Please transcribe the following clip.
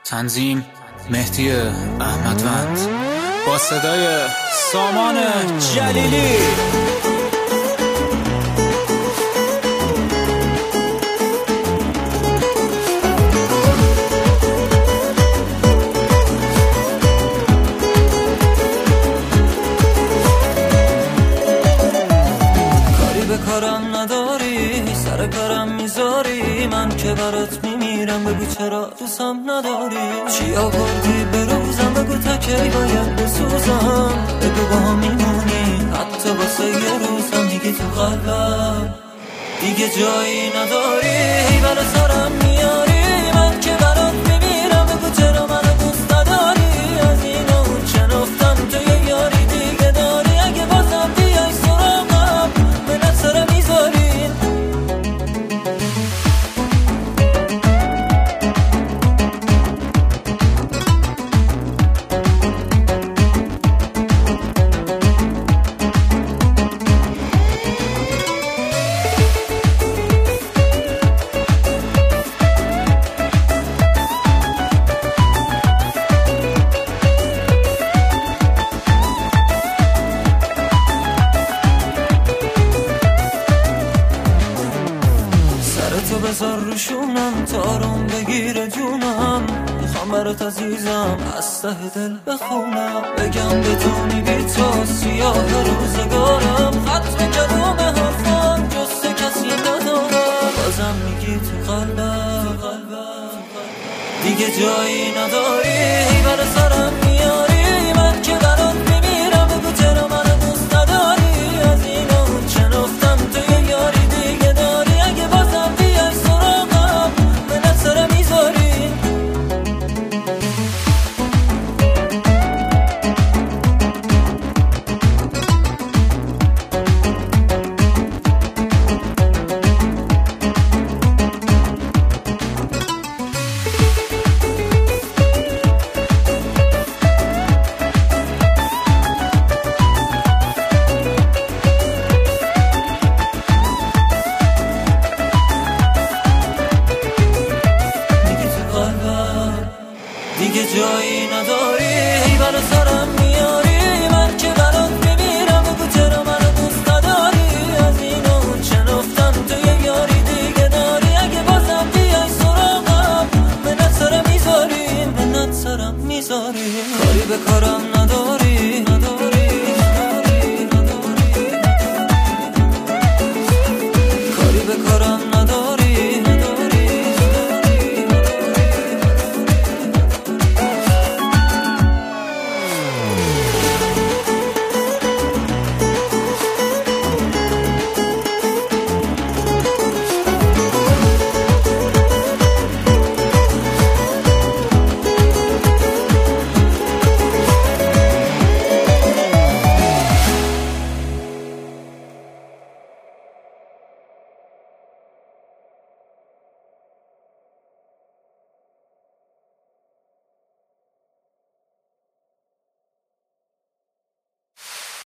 تنظیم مهدی احمدوند با صدای سامان جلیلی. کاری به کارم نداری، سر کارم میذاری، من که برات میمیرم، بگو چرا دوستم نداری. چی آوردی به روزم، بگو تا کی باید بسوزم، بگو با هم میمونی حتی واسه یه روزم. دیگه تو قلبم دیگه جایی نداری، برا سرم میاری، من که برات میمیرم، بگو چرا منو دوست نداری. از این اون شنفتم تو یه یاری دیگه داری، اگه بازم بیای سراغم منت سرم میذاری. تو بذار روشونم تا آروم بگیره جونم، میخوام برات عزیزم از ته دل بخونم، بگم بدونی بی تو سیاه روزگارم، ختم کلام حرفان جز کسی ندارم. بازم میگی تو قلبم دیگه جایی نداری، برا سرم میاری، من که برات میمیرم، بگو چرا منو دوست نداری. از این اون شنفتم تو یه یاری دیگه داری، اگه بازم بیای سراغم منت سرم میذاری. دیگه جایی نداری، برا سرم میاری، من که برات میمیرم، بگو چرا منو دوست نداری. از این اون شنفتم تو یه یاری دیگه داری، اگه بازم بیای سراغم منت سرم میذاری، منت سرم میذاری. کاری به کارم